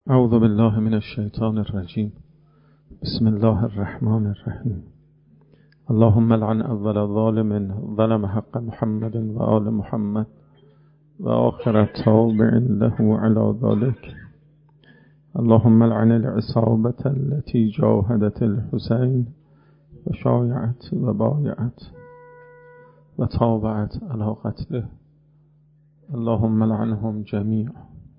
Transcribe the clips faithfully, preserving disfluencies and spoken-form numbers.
اعوذ بالله من الشیطان الرجیم. بسم الله الرحمن الرحیم. اللهم لعن اول ظالم ظلم حق محمد و آل محمد و آخر تابع له على ذلك. اللهم لعن العصابة التي جاهدت الحسين و شایعت و بایعت و تابعت على قتله. اللهم لعنهم جميعا.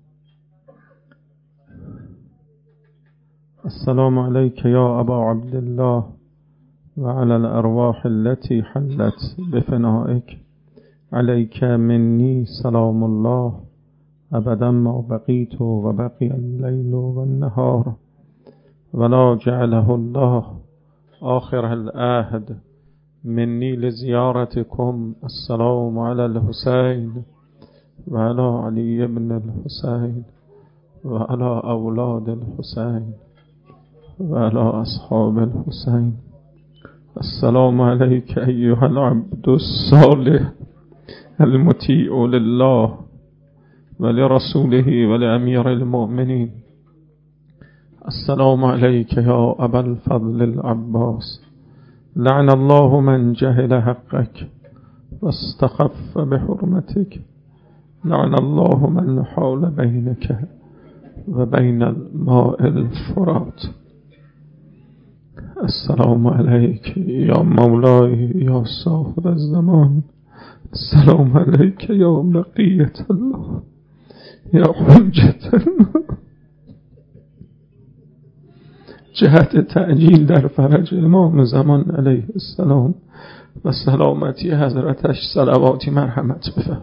السلام عليك يا أبا عبد الله وعلى الأرواح التي حلت بفنائك. عليك مني سلام الله أبدا ما بقيت وبقي الليل والنهار، ولا جعله الله آخر العهد مني لزيارتكم. السلام على الحسين وعلى علي بن الحسين وعلى أولاد الحسين وعلى أصحاب الحسين. السلام عليك أيها العبد الصالح المطيع لله ولرسوله ولأمير المؤمنين. السلام عليك يا أبا الفضل العباس. لعن الله من جهل حقك واستخف بحرمتك. لعن الله من حال بينك وبين الماء الفرات. السلام عليك يا مولاي يا صاحب الزمان. السلام عليك يا بقية الله يا حجة الله. جهت تعجیل در فرج امام زمان علیه السلام و سلامتی حضرتش صلواتی مرحمت بفرم.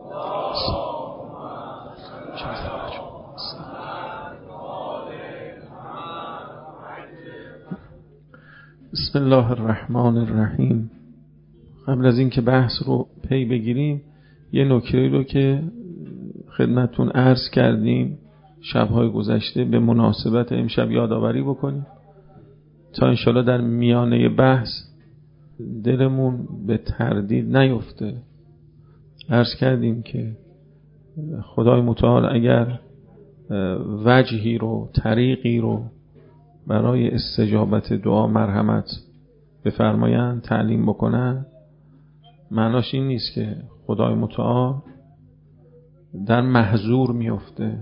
بسم الله الرحمن الرحیم. قبل از اینکه بحث رو پی بگیریم یه نکته رو که خدمتتون عرض کردیم شب‌های گذشته به مناسبت امشب یادآوری بکنیم تا انشالله در میانه بحث دلمون به تردید نیفته. عرض کردیم که خدای متعال اگر وجهی رو، طریقی رو برای استجابت دعا مرحمت بفرمایند، تعلیم بکنن، معناش این نیست که خدای متعال در محظور میفته.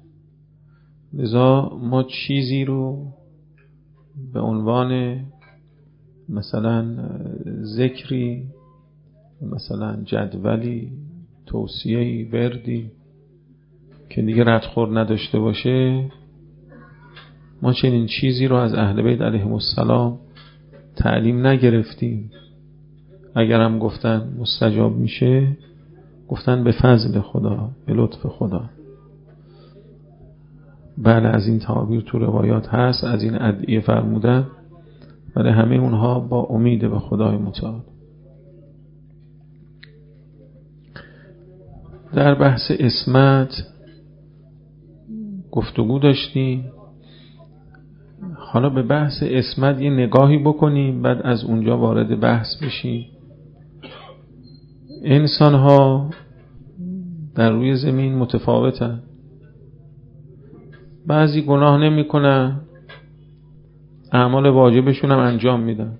لذا ما چیزی رو به عنوان مثلا ذکری، مثلا جدولی، توصیه‌ای، وردی که دیگه ردخور نداشته باشه، ما چنین چیزی رو از اهل بیت علیهم السلام تعلیم نگرفتیم. اگرم گفتن مستجاب میشه، گفتن به فضل خدا، به لطف خدا. بله از این تعابیر تو روایات هست، از این ادعیه فرمودن، ولی همه اونها با امید به خدای متعال. در بحث عصمت گفتگو داشتیم. حالا به بحث عصمت یه نگاهی بکنیم، بعد از اونجا وارد بحث بشیم. انسان ها در روی زمین متفاوتن. بعضی گناه نمی کنن، اعمال واجبشون هم انجام میدن.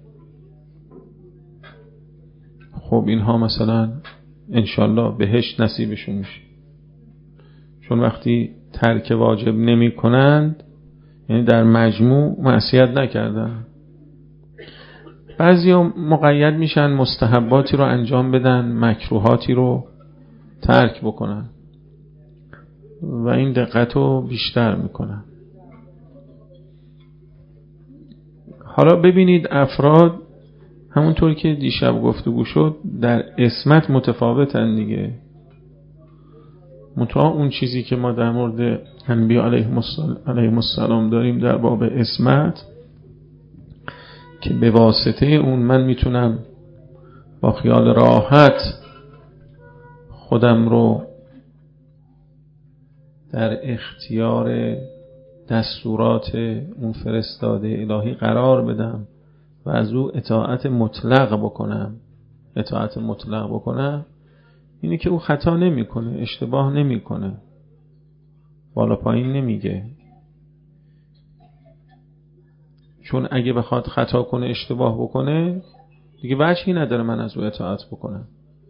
خب اینها مثلا انشالله بهشت نصیبشون میشه، چون وقتی ترک واجب نمی کنند یعنی در مجموع معصیت نکردن. بعضی مقید میشن مستحباتی رو انجام بدن، مکروهاتی رو ترک بکنن و این دقت رو بیشتر میکنن. حالا ببینید افراد همونطور که دیشب گفتگو شد در عصمت متفاوتن دیگه. منتها اون چیزی که ما در مورد انبیاء علیهم السلام داریم در باب عصمت که به واسطه اون من میتونم با خیال راحت خودم رو در اختیار دستورات اون فرستاده الهی قرار بدم و از او اطاعت مطلق بکنم. اطاعت مطلق بکنم اینه که او خطا نمیکنه، اشتباه نمیکنه، بالا پایین نمیگه، چون اگه بخواد خطا کنه، اشتباه بکنه، دیگه وجهی نداره من از او اطاعت بکنم.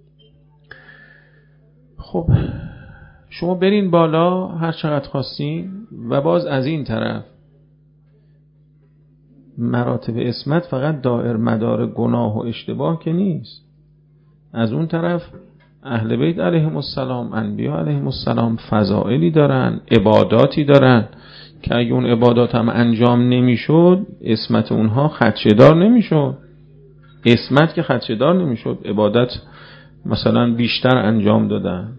خب شما برین بالا هر چقدر خواستین و باز از این طرف مراتب عصمت فقط دائر مدار گناه و اشتباه که نیست. از اون طرف اهل بیت علیهم السلام، انبیا علیهم السلام فضائلی دارن، عباداتی دارن که اگه اون عبادات هم انجام نمیشد عصمت اونها خدشه‌دار نمیشد. عصمت که خدشه‌دار نمیشد، عبادت مثلا بیشتر انجام دادن،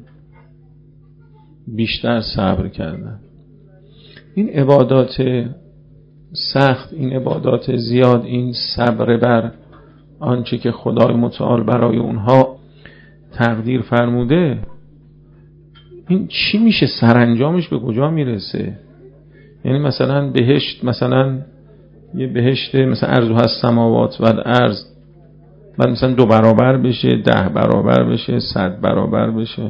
بیشتر صبر کردن. این عبادات سخت، این عبادات زیاد، این صبر بر آنچه که خدای متعال برای اونها تقدیر فرموده، این چی میشه؟ سرانجامش به کجا میرسه؟ یعنی مثلا بهشت، مثلا یه بهشت مثلا ارض هست سماوات و ارض، بعد مثلا دو برابر بشه، ده برابر بشه، صد برابر بشه،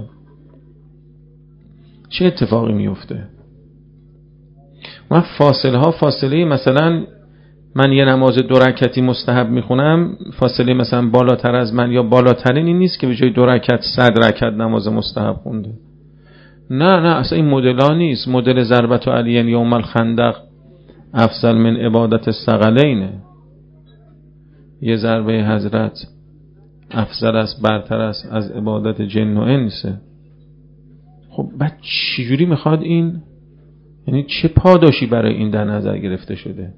چه اتفاقی میفته؟ و فاصله ها فاصله، مثلا من یه نماز دو رکعتی مستحب میخونم، فاصله مثلا بالاتر از من یا بالاترین این نیست که به جای دو رکعت صد رکعت نماز مستحب خونده. نه نه، اصلا این مدل ها نیست. مدل ضربت علی یوم الخندق افضل من عبادت الثقلین، یه ضربه حضرت افضل است، برتر است از عبادت جن و انسه. خب بعد چجوری میخواد این، یعنی چه پاداشی برای این در نظر گرفته شده؟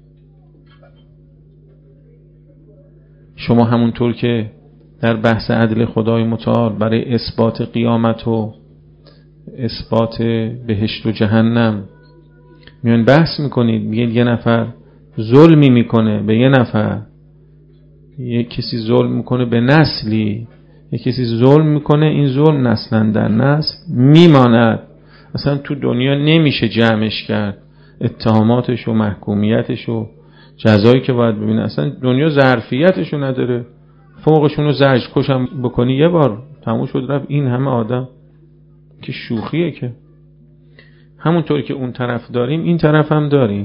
شما همونطور که در بحث عدل خدای متعال برای اثبات قیامت و اثبات بهشت و جهنم میان بحث میکنید، میگید یه نفر ظلمی میکنه به یه نفر، یه کسی ظلم میکنه به نسلی، یه کسی ظلم میکنه، این ظلم نسلا در نسل میماند، اصلا تو دنیا نمیشه جمعش کرد، اتهاماتش و محکومیتش و جزایی که باید ببینه، اصلا دنیا ظرفیتشو نداره. فوقشونو زجر کشم بکنی یه بار تموم شد رفت. این همه آدم که شوخیه که. همونطور که اون طرف داریم این طرف هم داریم.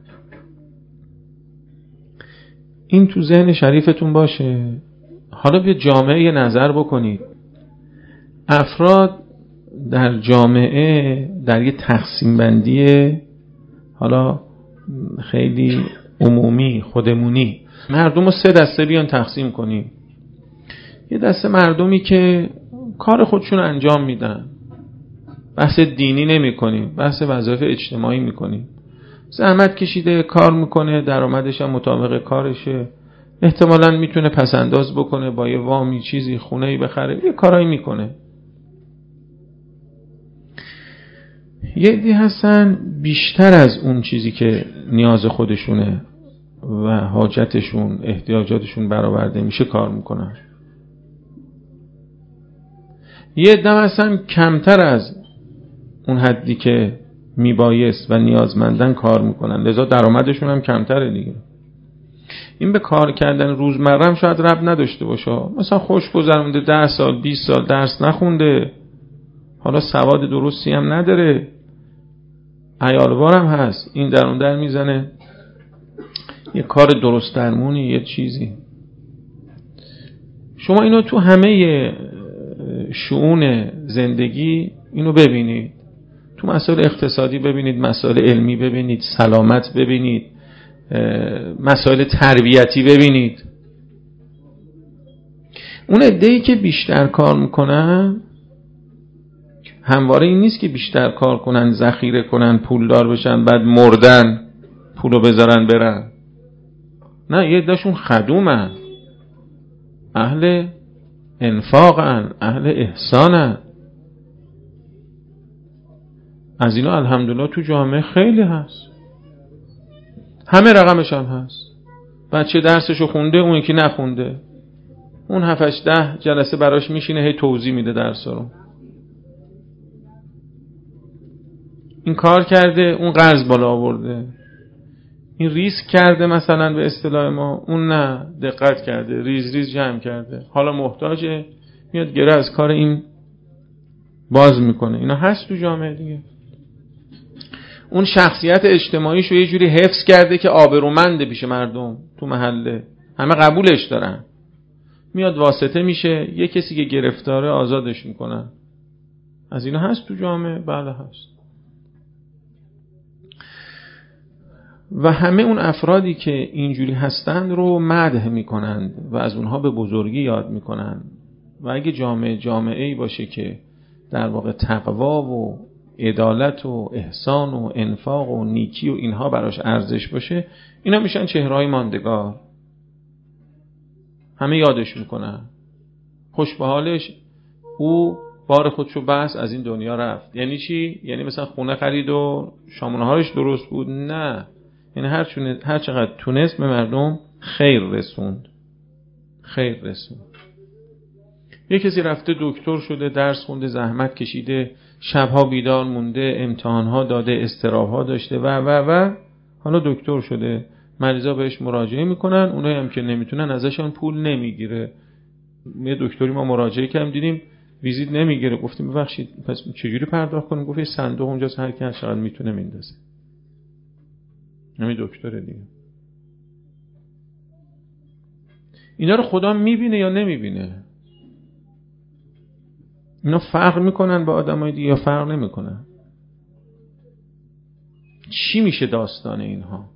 این تو ذهن شریفتون باشه. حالا بیا جامعه یه نظر بکنید. افراد در جامعه در یه تقسیم بندی حالا خیلی عمومی خودمونی مردم رو سه دسته بیان تقسیم کنیم. یه دسته مردمی که کار خودشون انجام میدن، بحث دینی نمی کنیم، بحث وظایف اجتماعی میکنیم، زحمت کشیده کار میکنه، درآمدش هم مطابق کارشه، احتمالاً میتونه پسنداز بکنه با یه وامی چیزی خونه‌ای بخره، یه کارایی میکنه. یه عده‌ای هستن بیشتر از اون چیزی که نیاز خودشونه و حاجتشون احتیاجاتشون برآورده میشه کار میکنن. یه عده هستن کمتر از اون حدی که میبایست و نیازمندن کار میکنن، لذا درآمدشون هم کمتره دیگه. این به کار کردن روزمره هم شاید ربط نداشته باشه، مثلا خوش گذرونده ده سال بیست سال درس نخونده، حالا سواد درستی هم نداره، عیالوار هم هست، این در اون در میزنه یه کار درست درمونی یه چیزی. شما اینو تو همه شؤون زندگی اینو ببینید، تو مسائل اقتصادی ببینید، مسائل علمی ببینید، سلامت ببینید، مسائل تربیتی ببینید. اون عده‌ای که بیشتر کار میکنن همواره این نیست که بیشتر کار کنن، ذخیره کنن، پولدار بشن، بعد مردن پولو بذارن برن. نه، یه عده‌شون خدومن، اهل انفاقن، اهل احسانن. از اینا الحمدلله تو جامعه خیلی هست، همه رقمش هم هست. بچه درسشو خونده، اون یکی نخونده، اون هفتش ده جلسه براش میشینه هی توضیح میده درس رو. این کار کرده، اون قرض بالا آورده، این ریسک کرده مثلا به اصطلاح ما، اون نه، دقت کرده، ریز ریز جمع کرده، حالا محتاجه، میاد گره از کار این باز میکنه. اینا هست تو جامعه دیگه. اون شخصیت اجتماعیش رو یه جوری حفظ کرده که آبرومنده پیش مردم تو محله، همه قبولش دارن. میاد واسطه میشه، یه کسی که گرفتاره آزادش میکنن. از اینا هست تو جامعه؟ بله هست. و همه اون افرادی که اینجوری هستند رو مدح میکنند و از اونها به بزرگی یاد میکنند. و اگه جامعه جامعه‌ای باشه که در واقع تقوا و عدالت و احسان و انفاق و نیکی و اینها براش ارزش باشه، اینا میشن چهره‌های ماندگار، همه یادش میکنن. خوش به حالش، او بار خودشو بس از این دنیا رفت. یعنی چی؟ یعنی مثلا خونه خرید و شامونه‌هاش درست بود؟ نه، یعنی هر چونه هر چقدر تونست به مردم خیر رسوند. خیر رسوند. یه کسی رفته دکتر شده، درس خونده، زحمت کشیده، شبها بیدار مونده، امتحانها داده، استرابها داشته و و و حالا دکتر شده. مریضا بهش مراجعه میکنن، اونایی هم که نمیتونن ازشون پول نمیگیره. یه دکتری ما مراجعه کردیم دیدیم ویزیت نمیگیره، گفتیم ببخشید پس چجوری پرداخت کنیم؟ گفت یه صندوق اونجاست هر کی هر چقدر میتونه میندازه. همین دکتره دیگه. اینا رو خدا میبینه یا نمیبینه؟ اینا فرق میکنن با آدمای دیگه یا فرق نمیکنن؟ چی میشه داستان اینها؟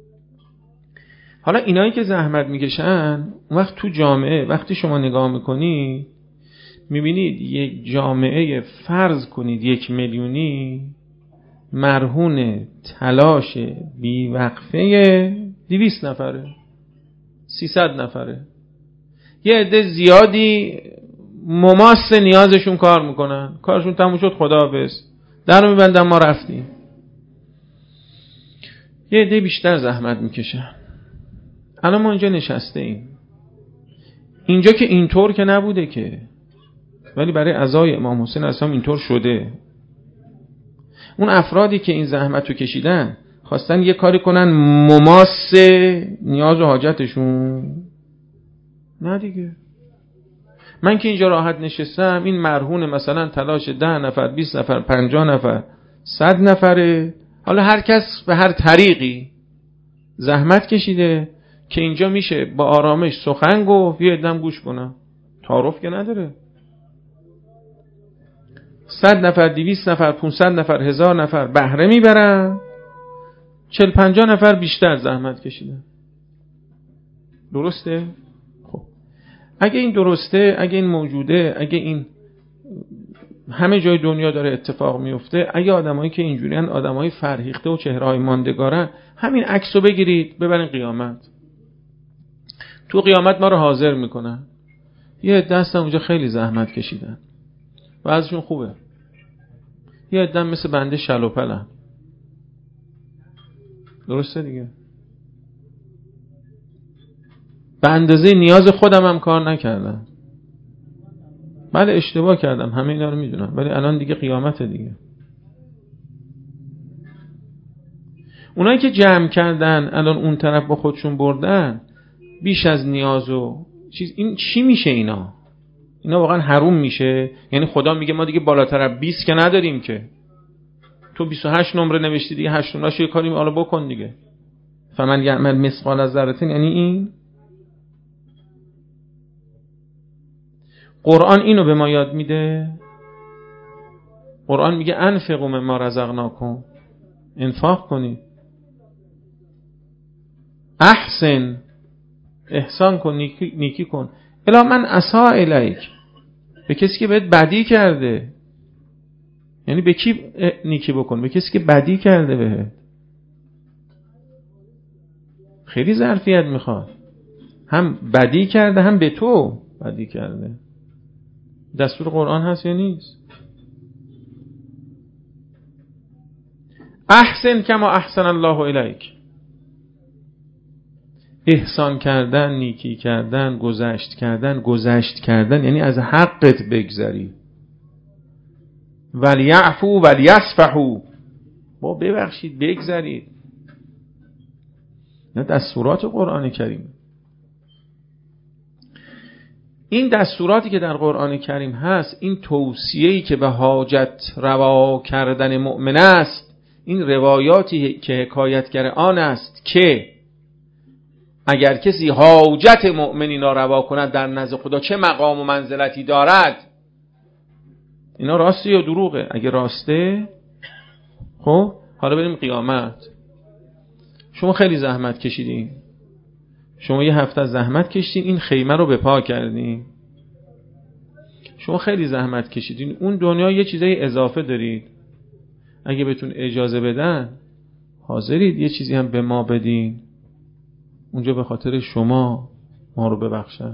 حالا اینایی که زحمت میکشن اون وقت تو جامعه وقتی شما نگاه میکنید میبینید یک جامعه، فرض کنید یک میلیونی، مرهون تلاش بیوقفه دویست نفره، سیصد نفره. یه عده زیادی مماس نیازشون کار میکنن، کارشون تموم شد خداحافظ، در رو میبندن ما رفتیم. یه عده بیشتر زحمت میکشن. الان ما اینجا نشسته ایم، اینجا که اینطور که نبوده که، ولی برای عزای امام حسین اصلا اینطور شده. اون افرادی که این زحمت رو کشیدن خواستن یه کاری کنن مماس نیاز و حاجتشون؟ نه دیگه. من که اینجا راحت نشستم، این مرهون مثلا تلاش ده نفر، بیست نفر، پنجاه نفر، صد نفره، حالا هر کس به هر طریقی زحمت کشیده که اینجا میشه با آرامش سخن گفت، یه عدم گوش کنم، تعارف که نداره. صد نفر، دویست نفر، پونصد نفر، هزار نفر بهره میبرن، چل پنجاه نفر بیشتر زحمت کشیدن. درسته؟ خب اگه این درسته، اگه این موجوده، اگه این همه جای دنیا داره اتفاق میفته، اگه آدمایی که اینجوری ان آدمای فرهیخته و چهره‌های ماندگارن، همین عکسو بگیرید ببرین قیامت. تو قیامت ما رو حاضر میکنن، یه عده هستن اونجا خیلی زحمت کشیدن و ازشون خوبه، یه عده مثل بنده شلوپلن. درسته دیگه؟ به اندازه نیاز خودم هم کار نکردم، بله اشتباه کردم، همه اینا رو میدونم، ولی الان دیگه قیامت دیگه. اونایی که جمع کردن الان اون طرف با خودشون بردن بیش از نیاز و چیز، این چی میشه اینا؟ اینا واقعا حروم میشه؟ یعنی خدا میگه ما دیگه بالاتر از بیست که نداریم که، تو بیست و هشت نمره نوشتی دیگه هشت نمره‌شو یه کاری حالا بکن دیگه. فمن یعمل مثقال ذره، یعنی این قرآن اینو به ما یاد میده. قرآن میگه انفقوا مما رزقناکم، انفاق کنید، احسن، احسان کن، نیکی, نیکی کن، الا من اساء الیک، به کسی که بهت بدی کرده. یعنی به کی نیکی بکن؟ به کسی که بدی کرده بهت. خیلی ظرفیت میخواد، هم بدی کرده هم به تو بدی کرده. دستور قرآن هست یا نیست؟ احسن کما احسن الله الیک، احسان کردن، نیکی کردن، گذشت کردن. گذشت کردن یعنی از حقت بگذری. ولیعفو ولیصفحوا، با ببخشید بگذرید. نه دستورات قرآن کریم. این دستوراتی که در قرآن کریم هست، این توصیه‌ای که به حاجت روا کردن مؤمن است، این روایاتی که حکایتگر آن است که اگر کسی حاجت مؤمنین را روا کند در نزد خدا چه مقام و منزلتی دارد، اینا راسته یا دروغه؟ اگه راسته، خب حالا بریم قیامت. شما خیلی زحمت کشیدین، شما یه هفته زحمت کشیدین این خیمه رو به پا کردین، شما خیلی زحمت کشیدین، اون دنیا یه چیزای اضافه دارید، اگه بهتون اجازه بدن حاضرید یه چیزی هم به ما بدین اونجا به خاطر شما ما رو ببخشن؟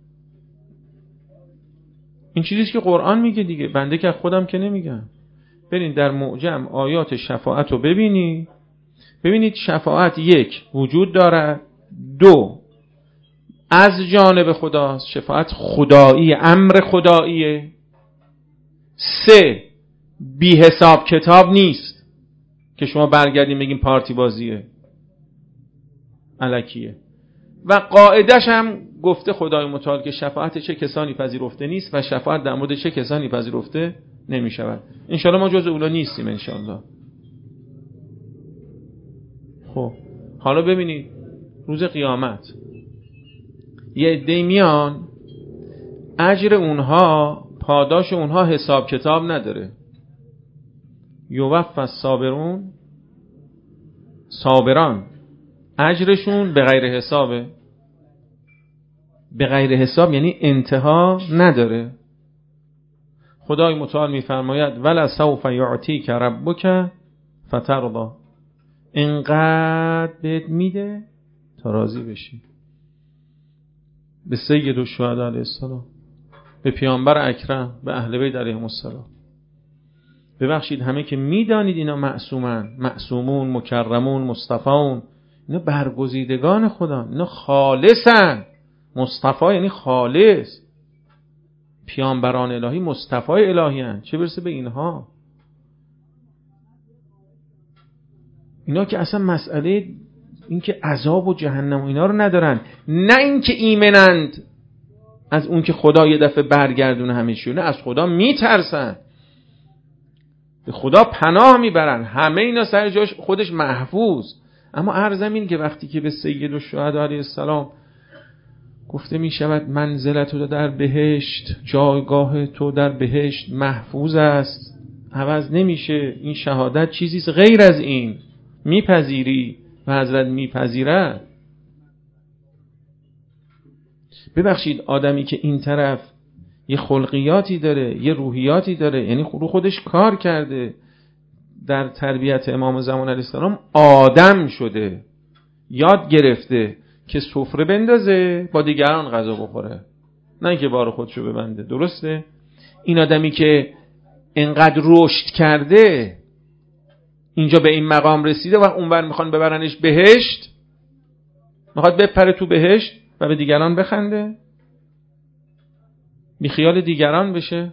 این چیزیست که قرآن میگه دیگه، بنده که خودم که نمیگم. برین در معجم آیات شفاعت رو ببینید، ببینید شفاعت یک وجود داره، دو از جانب خداست، شفاعت خدایی، امر خداییه، سه بی حساب کتاب نیست که شما برگردیم بگیم پارتی بازیه الکیه. و قاعدش هم گفته خدای متعال که شفاعت چه کسانی پذیرفته نیست و شفاعت در مورد چه کسانی پذیرفته نمی شود. انشالله ما جز اونا نیستیم انشالله. خب حالا ببینید روز قیامت یه عده‌ای میان اجر اونها پاداش اونها حساب کتاب نداره. یوفی الصابرون، صابران اجرشون به غیر حسابه. به غیر حساب یعنی انتها نداره. خدای متعال میفرماید ولا سوف یعطیک ربک فترضی، اینقدر بهت میده تا راضی بشی. به سید الشهدا علیه السلام، به پیامبر اکرم، به اهل بیت علیهم السلام. ببخشید همه که میدانید اینا معصومن، معصومون، مکرمون، مصطفون، اینا برگزیدگان خدا، اینا خالصن. مصطفی یعنی خالص، پیامبران الهی مصطفی الهی هن. چه برسه به اینها؟ اینا که اصلا مسئله این که عذاب و جهنم و اینا رو ندارن، نه این که ایمنند از اون که خدا یه دفعه برگردونه همیشه، نه از خدا میترسن، به خدا پناه میبرن، همه اینا سر جاش خودش محفوظ. اما عرضم این که وقتی که به سید الشهدا علیه السلام گفته می شود منزلت تو در بهشت، جایگاه تو در بهشت محفوظ است، عوض نمیشه، این شهادت چیزیست غیر از این، میپذیری؟ و حضرت میپذیرد. ببخشید آدمی که این طرف یه خلقیاتی داره، یه روحیاتی داره، یعنی رو خودش کار کرده، در تربیت امام زمان علیه السلام آدم شده، یاد گرفته که سفره بندازه با دیگران غذا بخوره، نه که بار خودشو ببنده. درسته؟ این آدمی که انقدر رشد کرده اینجا به این مقام رسیده و اونور میخوان ببرنش بهشت، میخواد بپره تو بهشت و به دیگران بخنده، بی خیال دیگران بشه.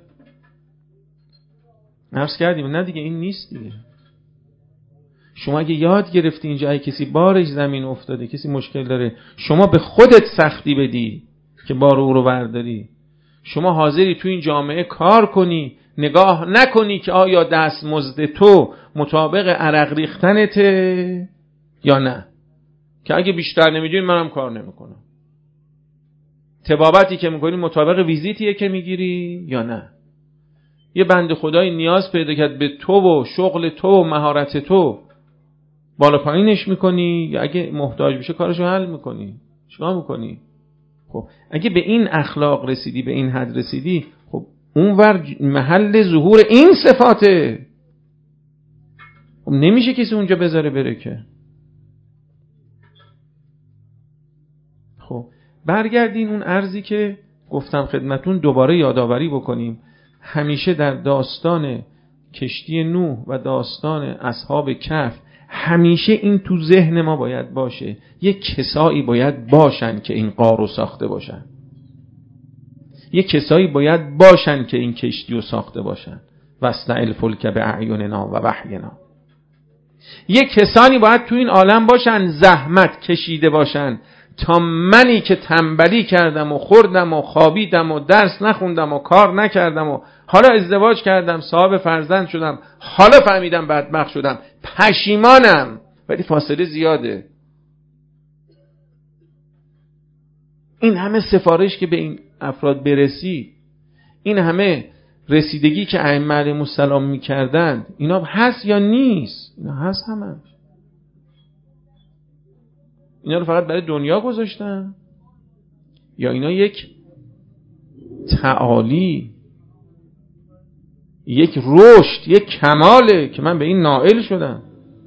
عرض کردیم نه دیگه، این نیست دیگه. شما اگه یاد گرفتی اینجا اگه کسی بارش زمین افتاده، کسی مشکل داره، شما به خودت سختی بدی که بار او رو برداری. شما حاضری تو این جامعه کار کنی، نگاه نکنی که آیا دستمزد تو مطابق عرق ریختنته یا نه، که اگه بیشتر نمیدونی منم کار نمیکنم. طبابتی که میکنی مطابق ویزیتیه که میگیری یا نه. یه بنده خدای نیاز پیدا کرد به تو و شغل تو و مهارت تو، بالا پایینش میکنی یا اگه محتاج بشه کارشو حل میکنی؟ چیکار میکنی؟ خب اگه به این اخلاق رسیدی، به این حد رسیدی، خب اونور محل ظهور این صفاته. خب نمیشه کسی اونجا بذاره بره که. خب برگردین اون عرضی که گفتم خدمتون دوباره یادآوری بکنیم. همیشه در داستان کشتی نوح و داستان اصحاب کهف همیشه این تو ذهن ما باید باشه، یک کسایی باید باشن که این غار رو ساخته باشن، یک کسایی باید باشن که این کشتی رو ساخته باشن. واصنع الفلک باعیننا و وحینا. یک کسانی باید تو این عالم باشن، زحمت کشیده باشن تا منی که تنبلی کردم و خوردم و خوابیدم و درس نخوندم و کار نکردم و حالا ازدواج کردم صاحب فرزند شدم، حالا فهمیدم بدبخت شدم، پشیمانم، ولی فاصله زیاده. این همه سفارش که به این افراد برسی، این همه رسیدگی که ائمه علیهم السلام میکردند، اینا هست یا نیست؟ اینا هست همه. اینا رو فقط برای دنیا گذاشتن یا اینا یک تعالی، یک رشد، یک کماله که من به این نائل شدم؟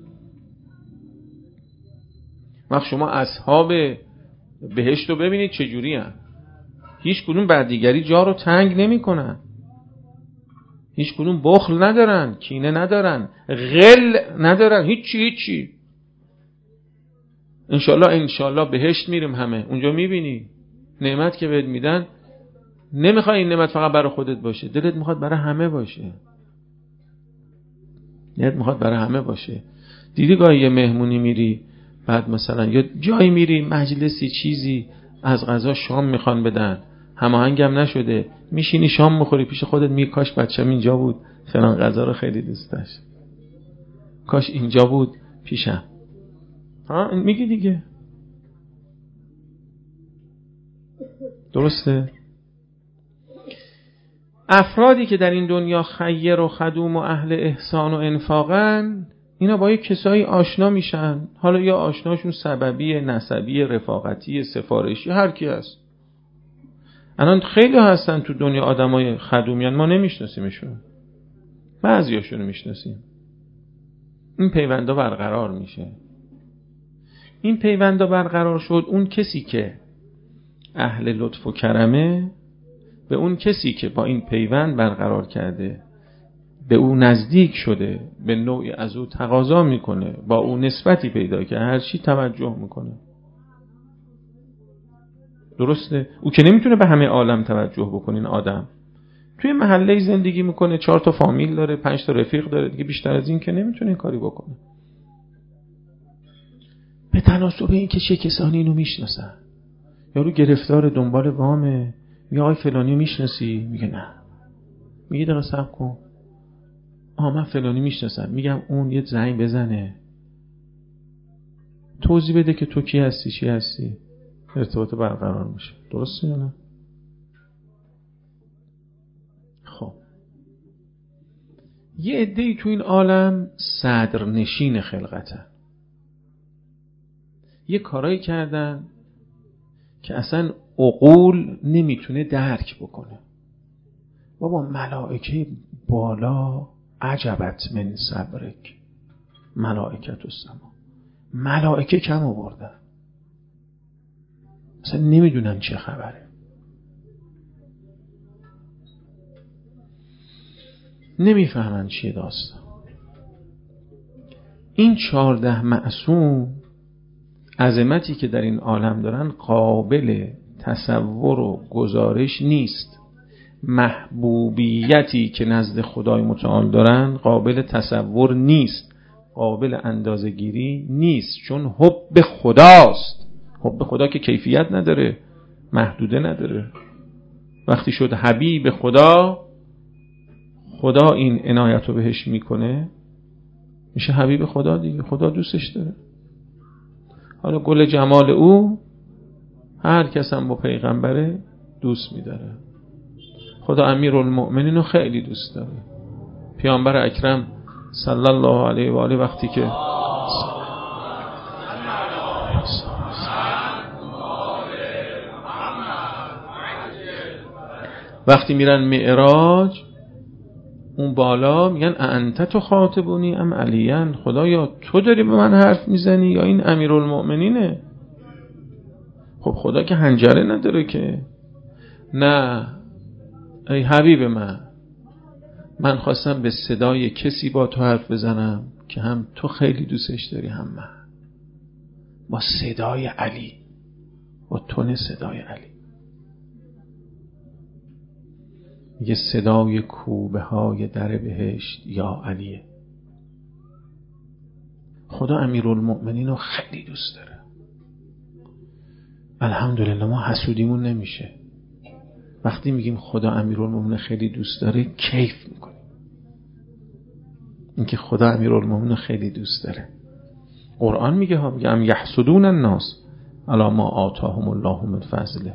وقت شما اصحاب بهشت رو ببینید چجوری هن. هیچ کدوم بر دیگری جا رو تنگ نمی کنن، هیچ کدوم بخل ندارن، کینه ندارن، غل ندارن، هیچی هیچی. انشالله انشالله بهشت میریم همه، اونجا میبینی نعمت که بهت میدن، نمیخوای این نعمت فقط برای خودت باشه، دلت میخواد برای همه باشه، دلت میخواد برای همه باشه. دیدی گاهی یه مهمونی میری، بعد مثلا یا جایی میری مجلسی چیزی از غذا شام میخوان بدن، هماهنگم نشده، میشینی شام میخوری پیش خودت میگی کاش بچه‌م اینجا بود، فلان غذا رو خیلی دوست داشت، کاش اینجا بود پیشم. ها میگی دیگه، درسته؟ افرادی که در این دنیا خیر و خدوم و اهل احسان و انفاقن، اینا با یک کسایی آشنا میشن، حالا یا آشناشون سببی، نسبی، رفاقتی، سفارشی، هر کی هست. الان خیلی هستن تو دنیا آدمای خدومیان، ما نمیشناسیمشون، بعضیاشونو میشناسیم. این پیوندا برقرار میشه. این پیوندا برقرار شد، اون کسی که اهل لطف و کرمه به اون کسی که با این پیوند برقرار کرده به او نزدیک شده، به نوعی از او تقاضا میکنه، با او نسبتی پیدا که هر چی توجه میکنه. درسته؟ او که نمیتونه به همه عالم توجه بکنه. این آدم توی محله زندگی میکنه، چهار تا فامیل داره، پنج تا رفیق داره، دیگه بیشتر از این که نمیتونه این کاری بکنه. به تناسب این که چه کسانی اینو میشناسن. یارو گرفتار دنبال وامه، میگه آقای فلانی میشناسی؟ میگه نه. میگه دقیقه صبر کن، آها من فلانی میشناسم، میگم اون یه زنگ بزنه توضیح بده که تو کی هستی چی هستی، ارتباط برقرار میشه. درسته یا نه؟ خب یه عده‌ای تو این عالم صدرنشین خلقتن، یه کارایی کردن که اصلا عقول نمیتونه درک بکنه. بابا ملائکه بالا عجبت من صبرک، ملائکت السما، ملائکه کم آوردن، اصلا نمیدونن چه خبره، نمیفهمن چیه داستان. این چهارده معصوم عظمتی که در این عالم دارن قابل تصور و گزارش نیست. محبوبیتی که نزد خدای متعال دارن قابل تصور نیست، قابل اندازه‌گیری نیست، چون حب خداست. حب خدا که کیفیت نداره، محدوده نداره. وقتی شد حبیب خدا، خدا این عنایت رو بهش میکنه، میشه حبیب خدا دیگه، خدا دوستش داره. حالا گل جمال او هر کس هم با پیغمبره دوست میداره. خدا امیرالمؤمنین رو خیلی دوست داره. پیامبر اکرم صلی الله علیه و آله وقتی که وقتی میرن معراج اون بالا میگن انت تو خاطبونی ام علیان، خدایا تو داری به من حرف میزنی یا این امیرالمؤمنینه؟ خب خدا که حنجره نداره که. نه ای حبیب من، من خواستم به صدای کسی با تو حرف بزنم که هم تو خیلی دوستش داری هم من، با صدای علی، با تون صدای علی. یه صدای کوبه های در بهشت یا علیه. خدا امیرالمؤمنین رو خیلی دوست داره. الحمدلله ما حسودیمون نمیشه. وقتی میگیم خدا امیرالمومنین خیلی دوست داره کیف میکنیم. اینکه خدا امیرالمومنین خیلی دوست داره. قرآن میگه ها، میگه ام یحسدون الناس علی ما آتاهم الله من فضله.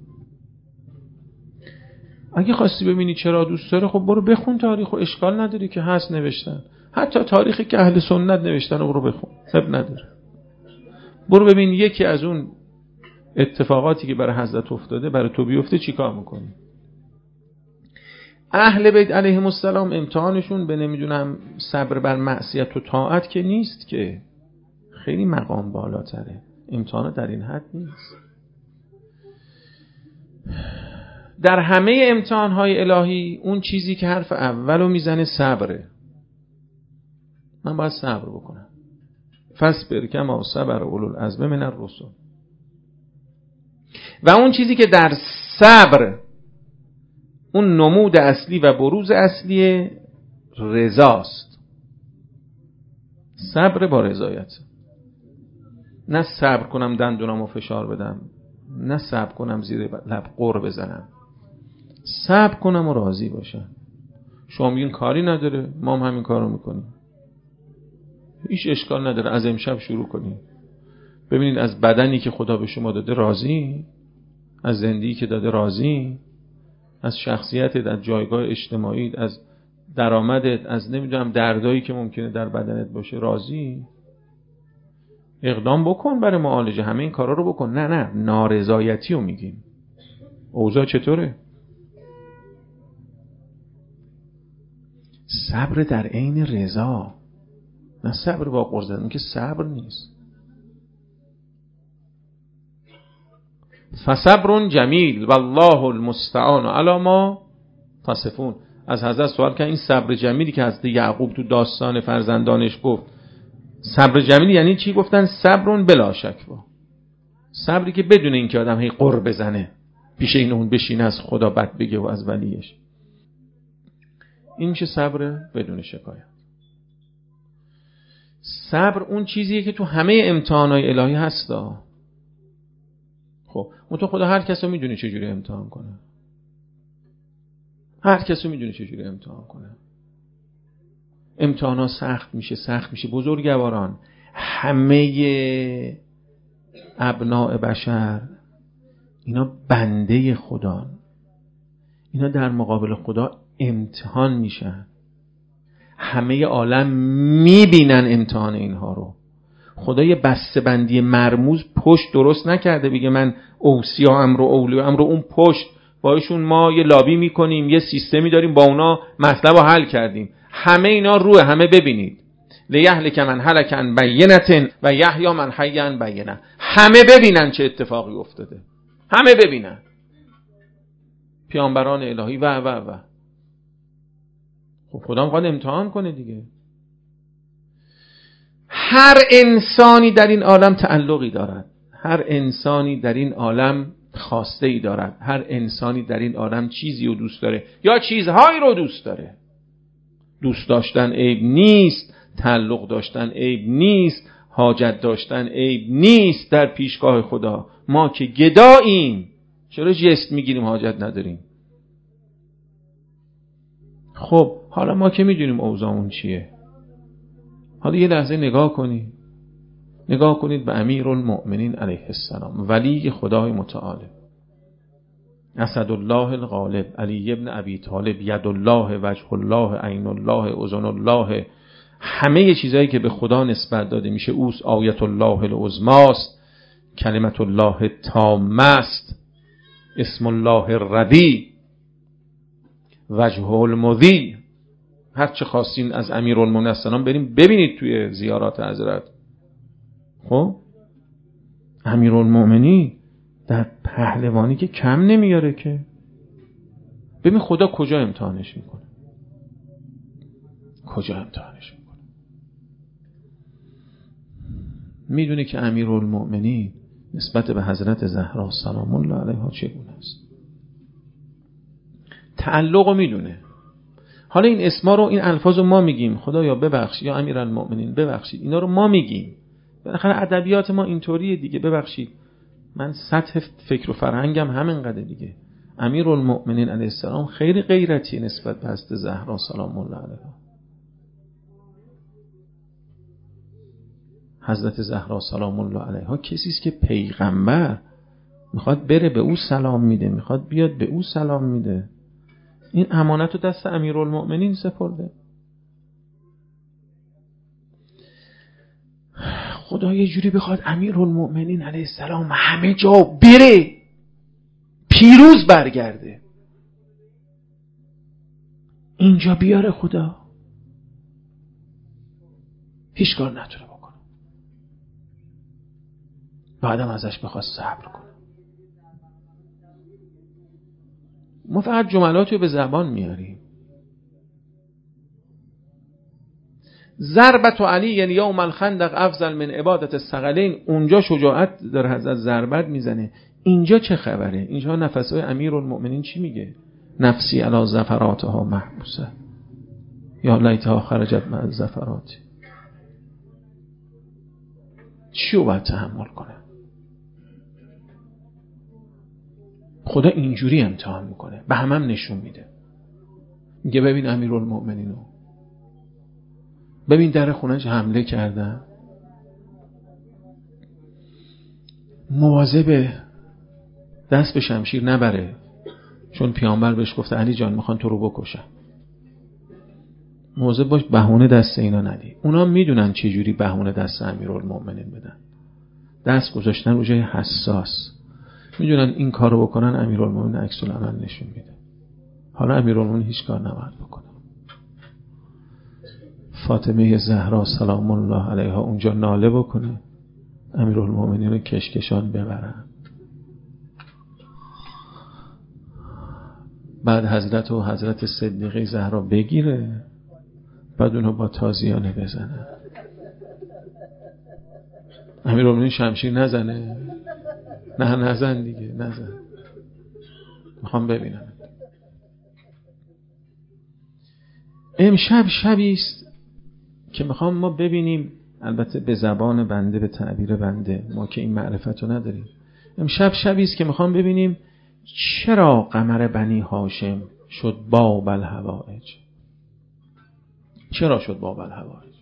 اگه خواستی ببینی چرا دوست داره، خب برو بخون تاریخ و اشکال نداری که هست نوشتن. حتی تاریخی که اهل سنت نوشتن رو برو بخون، اب نداره. برو ببین یکی از اون اتفاقاتی که برای حضرت افتاده برای تو بیفته چی کار میکنی. اهل بیت علیهم السلام امتحانشون به نمیدونم صبر بر معصیت و طاعت که نیست، که خیلی مقام بالاتره. امتحان در این حد نیست. در همه امتحانهای الهی اون چیزی که حرف اولو میزنه صبره. من باید صبر بکنم. فاصبر کما صبر اولو العزم من الرسل. و اون چیزی که در صبر اون نمود اصلی و بروز اصلی رضاست. صبر با رضایت. نه صبر کنم دندونامو فشار بدم، نه صبر کنم زیر لب قر بزنم. صبر کنم و راضی باشم. شما میگین کاری نداره، ما هم همین کارو میکنیم. هیچ اشکال نداره. از امشب شروع کنیم. ببینید از بدنی که خدا به شما داده راضی؟ از زندگی که داده راضی؟ از شخصیتت، از جایگاه اجتماعیت، از درآمدت، از نمیدونم دردایی که ممکنه در بدنت باشه راضی؟ اقدام بکن برای معالجه. همه این کارا رو بکن. نه نه نارضایتی رو میگیم. اوضاع چطوره؟ صبر در عین رضا، نه صبر با غر زدن که صبر نیست. فصبر جمیل والله المستعان علی ما تصفون. از حضرت سوال کردن این صبر جمیلی که حضرت یعقوب تو داستان فرزندانش گفت، صبر جمیل یعنی چی؟ گفتن صبرون بلا شکوا. صبری که بدون اینکه آدم هی قر بزنه پیش این اون بشینه از خدا بد بگه و از ولیش. این میشه صبر بدون شکایت. صبر اون چیزیه که تو همه امتحانات الهی هستا. خب اون تو خدا هر کس رو میدونه چجوری امتحان کنه. هر کس رو میدونه چجوری امتحان کنه. امتحانا سخت میشه سخت میشه بزرگواران، همه ابناء بشر اینا بنده خدان. اینا در مقابل خدا امتحان میشن. همه عالم میبینن امتحان اینها رو. خدا یه بسته بندی مرموز پشت درست نکرده بگه من اوصیا امر و اولیاء امر، اون پشت باشون ما یه لابی میکنیم، یه سیستمی داریم با اونا مطلب رو حل کردیم. همه اینا روه، همه ببینید. لیهلک من هلک عن بینة و یحیی من حی عن بینة. همه ببینن چه اتفاقی افتاده. همه ببینن. پیامبران الهی و و و خب خدا میخواد امتحان کنه دیگه. هر انسانی در این عالم تعلقی دارد. هر انسانی در این عالم خواسته ای دارد. هر انسانی در این عالم چیزی رو دوست داره یا چیزهایی رو دوست داره. دوست داشتن عیب نیست، تعلق داشتن عیب نیست، حاجت داشتن عیب نیست در پیشگاه خدا. ما که گداییم چرا جست میگیریم حاجت نداریم؟ خب حالا ما که میدونیم اوضاعمون چیه، حالا یه لحظه نگاه کنید. نگاه کنید به امیرالمؤمنین علیه السلام، ولی خدای متعال، اسدالله الغالب، علی ابن ابی طالب، ید الله، وجه الله، عین الله، اذن الله، همه چیزایی که به خدا نسبت داده میشه اوست. آیت الله العظماست، کلمت الله التامه است، اسم الله الردی، وجه المذی. هر چه خواستین از امیرالمؤمنین السلام بریم ببینید توی زیارات حضرت. خب امیرالمؤمنین در پهلوانی که کم نمیاره که. ببین خدا کجا امتحانش میکنه، کجا امتحانش میکنه. میدونه که امیرالمؤمنین نسبت به حضرت زهرا سلام الله علیها چگونه است. تعلق رو میدونه. حالا این اسما رو، این الفاظ رو ما میگیم خدایا ببخشید یا امیرالمؤمنین ببخشید، اینا رو ما میگیم. بالاخره ادبیات ما اینطوریه دیگه. ببخشید من سطح فکر و فرهنگم همینقدر دیگه. امیرالمؤمنین علیه السلام خیلی غیرتی نسبت به حضرت زهرا سلام الله علیها. حضرت زهرا سلام الله علیها کسی است که پیغمبر میخواد بره به او سلام میده، میخواد بیاد به او سلام میده. این امانت رو دست امیرالمؤمنین سپرده. خدا یه جوری بخواد امیرالمؤمنین علیه السلام همه جا بره، پیروز برگرده، اینجا بیاره خدا هیچ کار نتونه بکنه، بعدم ازش بخواد صبر کنه. ما فقط جملاتی رو به زبان میاریم. ضربت علی یعنی یوم الخندق افضل من عبادت الثقلین، اونجا شجاعت در حضرت ضربت میزنه. اینجا چه خبره؟ اینجا نفسهای امیرالمؤمنین چی میگه؟ نفسی علی زفراتها محبوسه یا لیتها خرجت مع الزفرات. چیو باید تحمل کنه؟ خدا اینجوری امتحان میکنه، به همم هم نشون میده. میگه ببین امیرالمؤمنینو، ببین در خونه‌اش حمله کردن، مواظب دست به شمشیر نبره، چون پیامبر بهش گفته علی جان میخوان تو رو بکشن. مواظب باش بهونه دست اینا ندی. اونا میدونن چه جوری بهونه دست امیرالمؤمنین بدن، دست گذاشتن رو جای حساس، میدونن این کارو بکنن امیرالمؤمنین عکس العمل نشون میده. حالا امیرالمؤمنین هیچ کار نباید بکنه. فاطمه زهرا سلام الله علیها اونجا ناله بکنه، امیرالمؤمنین رو کشکشان ببرن. بعد حضرت و حضرت صدیقه زهرا بگیره، بعد اونو با تازیانه بزنه. امیرالمؤمنین شمشیر نزنه؟ نه نزن دیگه، نزن. میخوام ببینم. امشب شبی است که میخوام ما ببینیم، البته به زبان بنده، به تعبیر بنده، ما که این معرفت رو نداریم. امشب شبی است که میخوام ببینیم چرا قمر بنی هاشم شد باب الحوائج. چرا شد باب الحوائج؟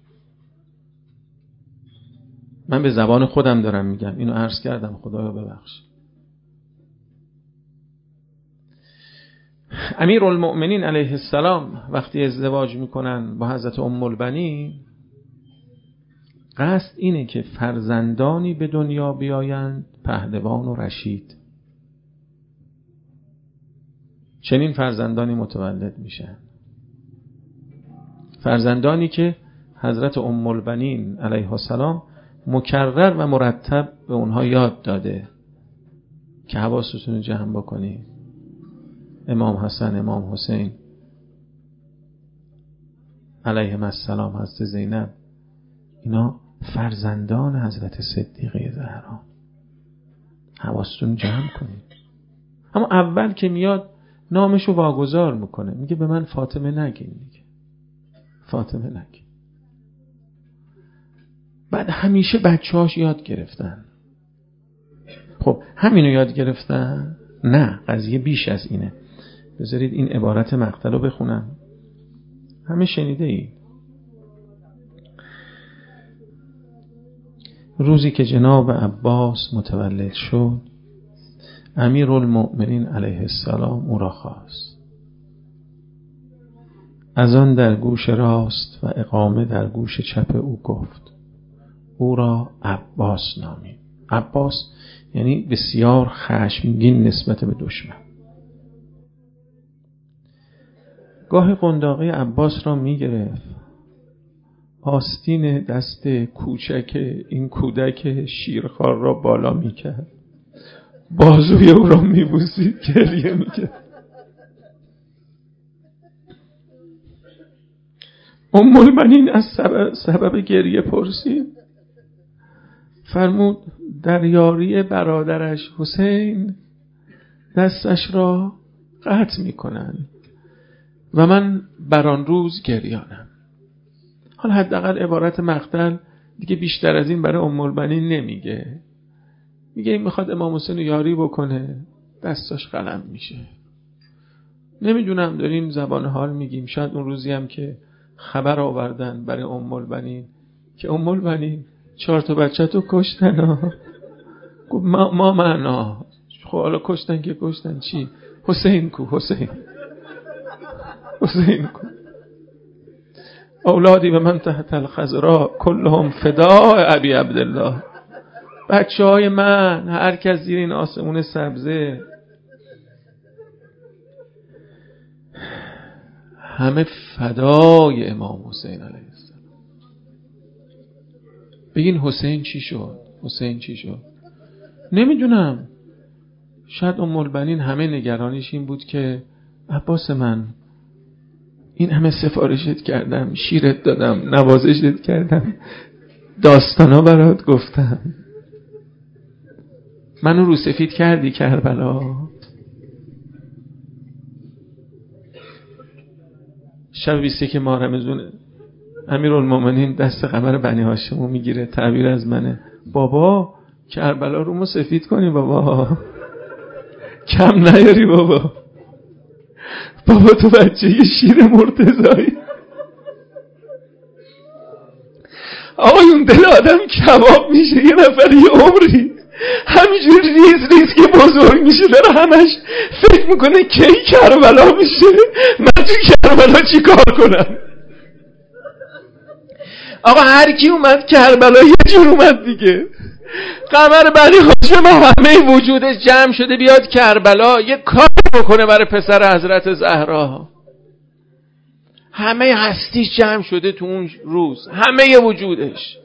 من به زبان خودم دارم میگم، اینو عرض کردم، خدایا ببخش. امیرالمؤمنین علیه السلام وقتی ازدواج میکنن با حضرت ام البنین، قصد اینه که فرزندانی به دنیا بیایند پهلوان و رشید. چنین فرزندانی متولد میشن، فرزندانی که حضرت ام البنین علیها السلام مکرر و مرتب به اونها یاد داده که حواستون رو جمع بکنید. امام حسن، امام حسین علیهم السلام، حضرت زینب، اینا فرزندان حضرت صدیقه زهرا. حواستون جمع کنید. اما اول که میاد نامشو واگذار میکنه، میگه به من فاطمه نگین دیگه، فاطمه نگین. بعد همیشه بچه‌هاش یاد گرفتن. خب همینو یاد گرفتن؟ نه، قضیه بیش از اینه. بذارید این عبارت مقتل رو بخونم، همه شنیده اید. روزی که جناب عباس متولد شد، امیرالمؤمنین علیه السلام او را خواست. از آن در گوش راست و اقامه در گوش چپ او گفت. او را عباس نامید. عباس یعنی بسیار خشمگین نسبت به دشمن. گاه قنداقه عباس را می گرفت، آستین دست کوچک این کودک شیرخوار را بالا می کرد، بازوی او را می بوسید، گریه می کرد. ام البنین از سبب, سبب گریه پرسید، فرمود در یاری برادرش حسین دستش را قطع می کنند و من بر آن روز گریانم. حالا حداقل عبارت مقتل دیگه بیشتر از این برای ام البنین نمیگه، میگه این میخواد امام حسین رو یاری بکنه، دستاش قلم میشه. نمیدونم داریم زبان حال میگیم، شاید اون روزی هم که خبر آوردن برای ام البنین که ام البنین چهار تا بچه تو کشتن ها. ما, ما معنا خب حالا کشتن که کشتن چی؟ حسین کو حسین حسین کو اولادی به من تحت الخضرا کلهم فداء ابی عبدالله. بچه های من هر کس زیر این آسمون سبزه همه فدای امام حسین علیه السلام. بگین حسین چی شد؟ حسین چی شد؟ نمیدونم. شاید ام البنین همه نگرانیش این بود که عباس من این همه سفارشت کردم، شیرت دادم، نوازشت کردم، داستانا برات گفتم، منو رو سفید کردی کربلا. شب بیست و یک ماه رمضان امیرالمومنین دست قمر بنی هاشمو میگیره، تعبیر از منه، بابا کربلا رو ما سفید کنی بابا، کم نیاری بابا، بابا تو بچه یه شیر مرتضایی. آقایون دل آدم کباب میشه یه نفر یه عمری همینجور ریز ریز که بزرگ میشه داره همش فکر میکنه کی کربلا میشه، من تو کربلا چی کار کنم. آقا هر کی اومد کربلا یه جور اومد دیگه. قمر بنی هاشم همه وجودش جمع شده بیاد کربلا یه کار بکنه برای پسر حضرت زهرا. همه هستیش جمع شده تو اون روز، همه وجودش.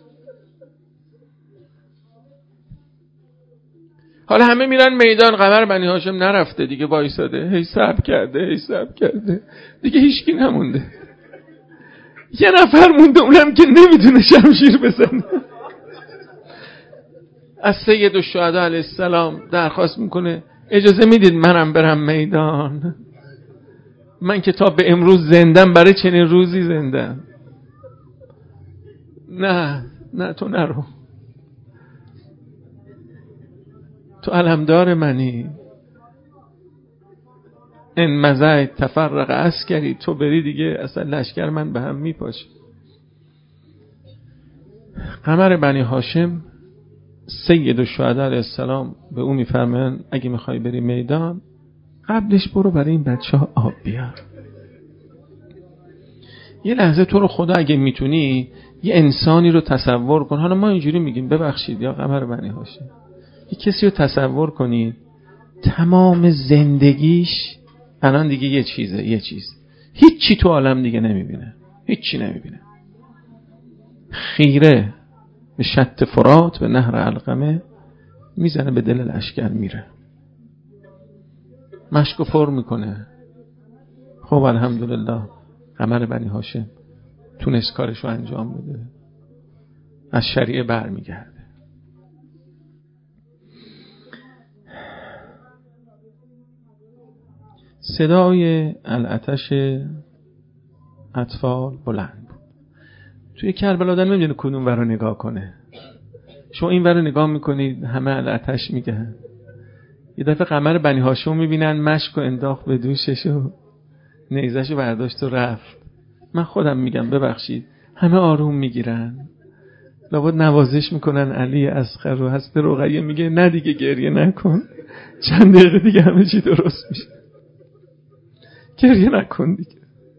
حالا همه میرن میدان، قمر بنی هاشم نرفته دیگه، وایساده هی صبر کرده هی صبر کرده دیگه هیچکی نمونده. یه نفر مونده اونم که نمیتونه شمشیر بزنه. از سید الشهدا علیه السلام درخواست میکنه اجازه میدید منم برم میدان؟ من که تا به امروز زندم، برای چنین روزی زندم. نه نه تو نرو، تو علمدار منی. این مزای تفرق عسکری، تو بری دیگه اصلا لشکر من به هم میپاشه. قمر بنی هاشم سید الشهدا علیه السلام به او میفرمایند اگه میخوای بری میدان قبلش برو برای این بچه ها آب بیار. یه لحظه تو رو خدا اگه میتونی یه انسانی رو تصور کن. حالا ما اینجوری میگیم ببخشید یا قمر بنی هاشم، یه کسی رو تصور کنید تمام زندگیش الان دیگه یه چیزه، یه چیز، هیچی تو عالم دیگه نمیبینه، هیچی نمیبینه، خیره به شط فرات به نهر علقمه میزنه به دل لشکر میره، مشکو پر میکنه. خب الحمدلله قمر بنی هاشم تونست کارشو انجام بده، از شریعه بر میگرده. صدای العطش اطفال بلند بود. توی کربلا آدم نمیدونه کدوم ور رو نگاه کنه. شما این ور رو نگاه میکنید همه العطش میگن، یه دفعه قمر بنی هاشم میبینن مشک و انداخت به دوشش و نیزش برداشت و رفت. من خودم میگم ببخشید همه آروم میگیرن، لابد نوازش میکنن علی اصغر رو. حضرت رقیه میگه نه دیگه گریه نکن، چند دقیقه دیگه همه چی درست میشه، گریه نکن دیگه.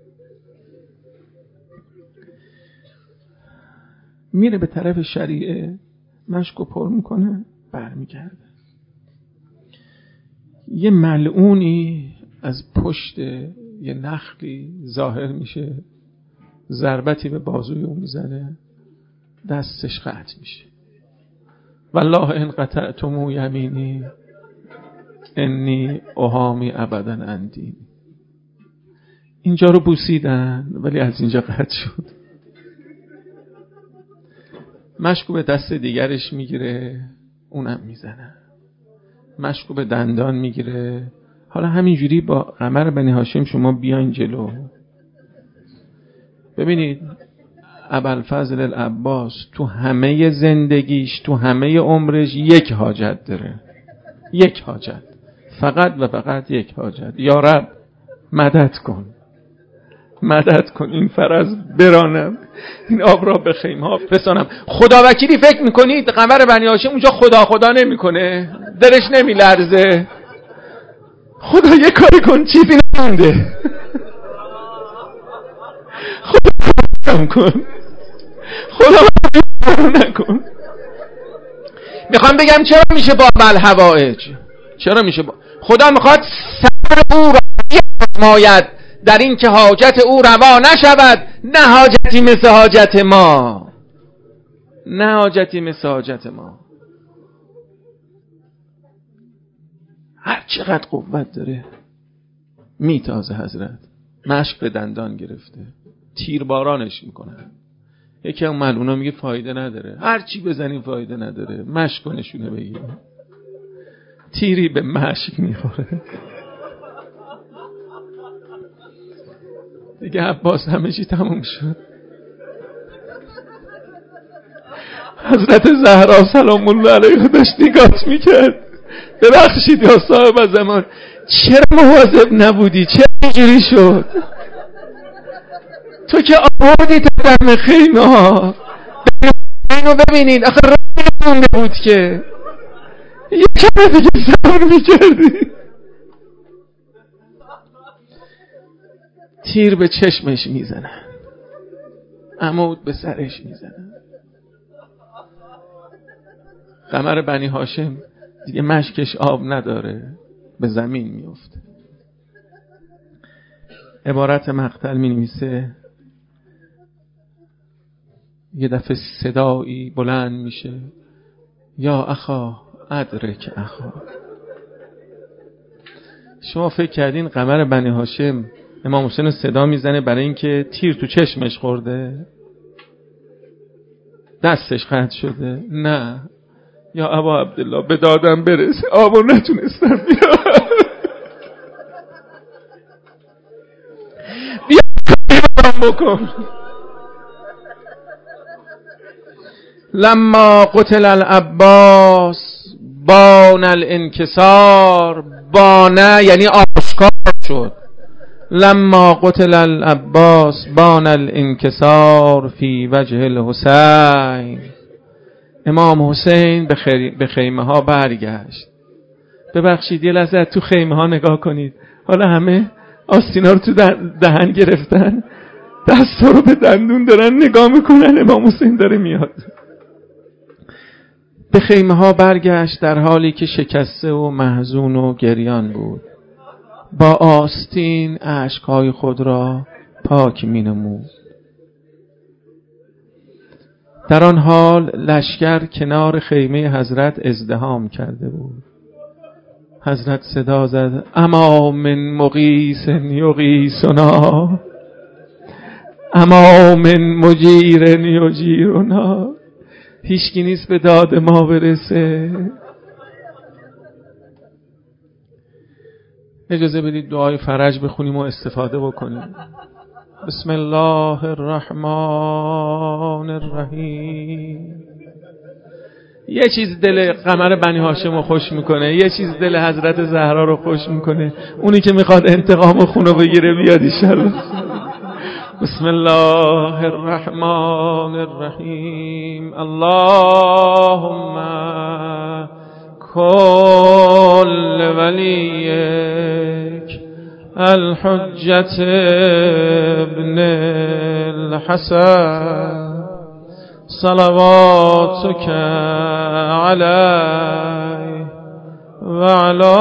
میره به طرف شریعه، مشکو پر میکنه، برمیگرده. یه ملعونی از پشت یه نخلی ظاهر میشه، ضربتی به بازوی اون میزنه، دستش قطع میشه. والله ان قطعتمو یمینی انی احامی ابدا اندی. اینجا رو بوسیدن ولی از اینجا قطع شد. مشکو به دست دیگرش میگیره، اونم میزنه، مشکو به دندان میگیره. حالا همینجوری با قمر بنی هاشم شما بیاین جلو. ببینید ابوالفضل العباس تو همه زندگیش، تو همه عمرش یک حاجت داره، یک حاجت، فقط و فقط یک حاجت. یا رب مدد کن، مدد کن این فرز برانم، این آب را به خیمه ها بسانم. خدا وکیلی فکر میکنید قمر بنی هاشم اونجا خدا خدا نمیکنه؟ دلش نمیلرزه؟ خدا یه کاری کن چیزی نمونده، خدا کن، خدا نکن. میخوام بگم چرا میشه با الحوائج، چرا میشه با... خدا میخواد صبر او را بیازماید در این که حاجت او روا نشود، نه حاجتی مثل حاجت ما، نه حاجتی مثل حاجت ما. هر چقدر قوت داره میتازه حضرت، مشک به دندان گرفته، تیر بارانش میکنه. یکی هم ملعونا میگه فایده نداره، هر چی بزنیم فایده نداره، مشک نشونه بگیره. تیری به مشک میخوره دیگه. عباس همه چی تموم شد. حضرت زهرا سلام الله علیها داشت نگات میکرد. ببخشید یا صاحب زمان، چرا مواظب نبودی؟ چرا اینجوری شد؟ تو که آوردی تا دم خیمه ها. اینو ببینید، آخه راه نمونده بود که یه کمه دیگه صبر میکردی. تیر به چشمش میزنن، عمود به سرش میزنن. قمر بنی هاشم دیگه مشکش آب نداره، به زمین میفته. عبارت مقتل می نویسه یه دفعه صدایی بلند میشه، یا اخا ادرک اخا. شما فکر کردین قمر بنی هاشم امام حسین صدا میزنه برای اینکه تیر تو چشمش خورده، دستش قطع شده؟ نه، یا ابا عبدالله به دادم برس، آبو نتونستم بیارم، بیا بکن. لما قتل العباس بان الانکسار، بانه یعنی آشکار شد. لما قتل العباس بان الانکسار فی وجه الحسین. امام حسین به, خیر... به خیمه ها برگشت. ببخشید یه لحظه تو خیمه ها نگاه کنید، حالا همه آستینا رو تو دهن گرفتن، دستا رو به دندون دارن نگاه میکنن، امام حسین داره میاد. به خیمه ها برگشت در حالی که شکسته و محزون و گریان بود. با آستین اشک‌های خود را پاک می‌نمود. در آن حال لشکر کنار خیمه حضرت ازدحام کرده بود. حضرت صدا زد اما من مغیث یغیثنا، اما من مجیر یجیرنا. هیچکی نیست به داد ما برسه. اجازه بدید دعای فرج بخونیم و استفاده بکنیم. بسم الله الرحمن الرحیم. یه چیز دل قمر بنی هاشم رو خوش میکنه، یه چیز دل حضرت زهرا رو خوش میکنه، اونی که میخواد انتقام خونو بگیره بیاد انشالله. بسم الله الرحمن الرحیم. اللهم کل ولیک الحجت ابن الحسن صلواتک علیه و علی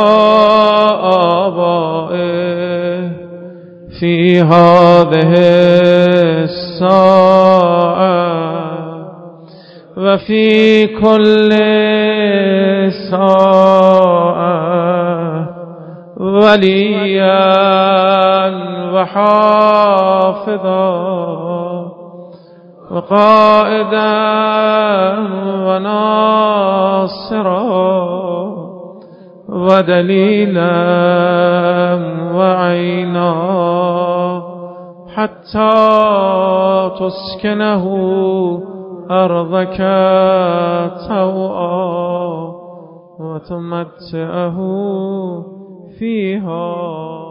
آبائه فی هذه الساعه و فی کل ساعه ولیا و حافظا و قائدا و ناصرا و دلیلا و عینا حتى تسكنه أرضك طوعا وتمتعه فيها